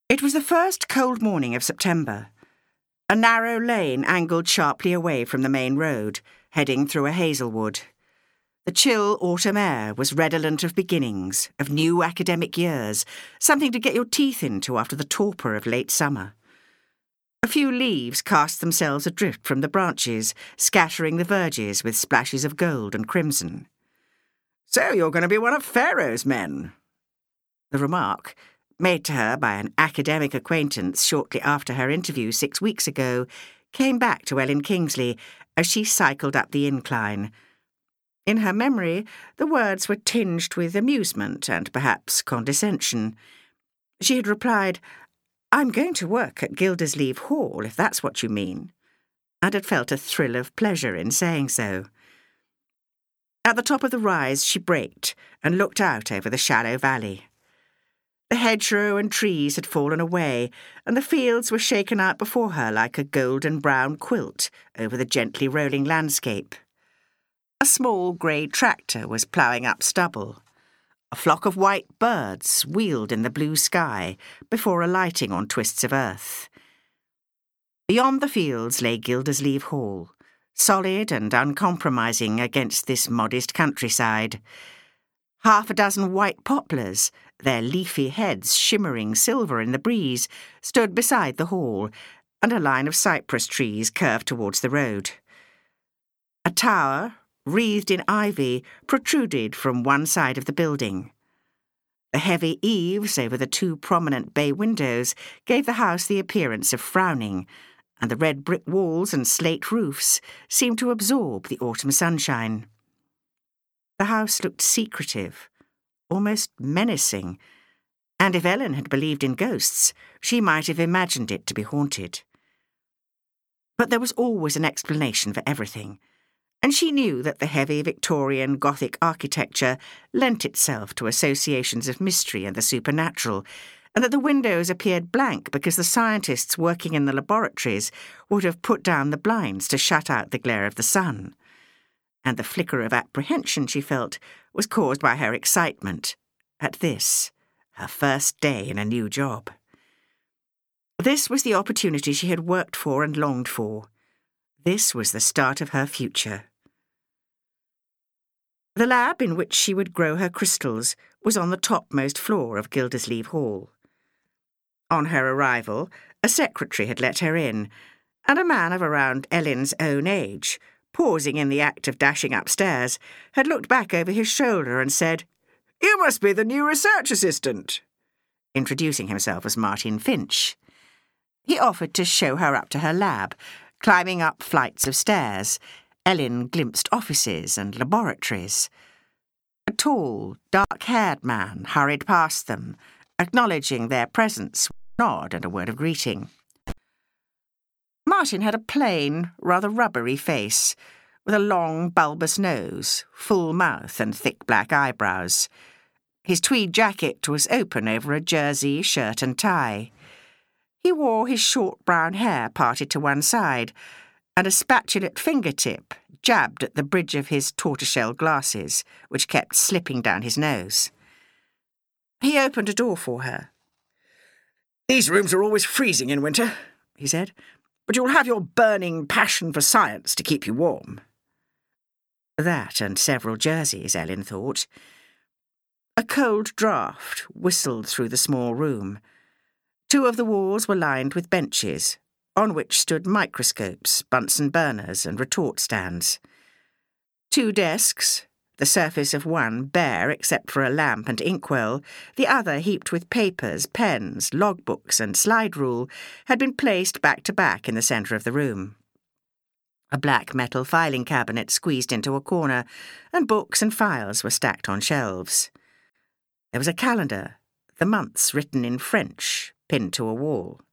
It was the first cold morning of September. A narrow lane angled sharply away from the main road, heading through a hazelwood. The chill autumn air was redolent of beginnings, of new academic years, something to get your teeth into after the torpor of late summer. A few leaves cast themselves adrift from the branches, scattering the verges with splashes of gold and crimson. "So you're going to be one of Pharaoh's men?" The remark, made to her by an academic acquaintance shortly after her interview 6 weeks ago, came back to Ellen Kingsley as she cycled up the incline. In her memory, the words were tinged with amusement and perhaps condescension. She had replied, "I'm going to work at Gildersleeve Hall, if that's what you mean," and had felt a thrill of pleasure in saying so. At the top of the rise, she braked and looked out over the shallow valley. The hedgerow and trees had fallen away, and the fields were shaken out before her like a golden-brown quilt over the gently rolling landscape. A small grey tractor was ploughing up stubble. A flock of white birds wheeled in the blue sky before alighting on twists of earth. Beyond the fields lay Gildersleeve Hall, solid and uncompromising against this modest countryside. Half a dozen white poplars, their leafy heads shimmering silver in the breeze, stood beside the hall, and a line of cypress trees curved towards the road. A tower, wreathed in ivy, protruded from one side of the building. The heavy eaves over the 2 prominent bay windows gave the house the appearance of frowning, and the red brick walls and slate roofs seemed to absorb the autumn sunshine. The house looked secretive, almost menacing, and if Ellen had believed in ghosts, she might have imagined it to be haunted. But there was always an explanation for everything, and she knew that the heavy Victorian Gothic architecture lent itself to associations of mystery and the supernatural, and that the windows appeared blank because the scientists working in the laboratories would have put down the blinds to shut out the glare of the sun. And the flicker of apprehension she felt was caused by her excitement at this, her first day in a new job. This was the opportunity she had worked for and longed for. This was the start of her future. The lab in which she would grow her crystals was on the topmost floor of Gildersleeve Hall. On her arrival, a secretary had let her in, and a man of around Ellen's own age, pausing in the act of dashing upstairs, had looked back over his shoulder and said, "You must be the new research assistant," introducing himself as Martin Finch. He offered to show her up to her lab. Climbing up flights of stairs, Ellen glimpsed offices and laboratories. A tall, dark-haired man hurried past them, acknowledging their presence with a nod and a word of greeting. Martin had a plain, rather rubbery face, with a long, bulbous nose, full mouth and thick black eyebrows. His tweed jacket was open over a jersey, shirt and tie. He wore his short brown hair parted to one side, and a spatulate fingertip jabbed at the bridge of his tortoiseshell glasses, which kept slipping down his nose. He opened a door for her. "These rooms are always freezing in winter," he said, "but you'll have your burning passion for science to keep you warm." That and several jerseys, Ellen thought. A cold draught whistled through the small room. 2 of the walls were lined with benches, on which stood microscopes, Bunsen burners and retort stands. 2 desks, the surface of one bare except for a lamp and inkwell, the other heaped with papers, pens, logbooks and slide rule, had been placed back to back in the centre of the room. A black metal filing cabinet squeezed into a corner, and books and files were stacked on shelves. There was a calendar, the months written in French, pinned to a wall.